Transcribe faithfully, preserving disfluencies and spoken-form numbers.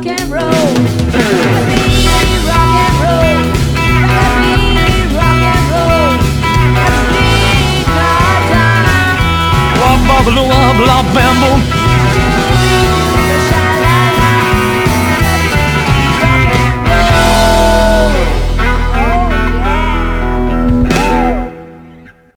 rock and roll. Rockabilly, rock and roll. Rockabilly, rock and roll. That's big time. Wah, blah, blah, blah, blah, bamble.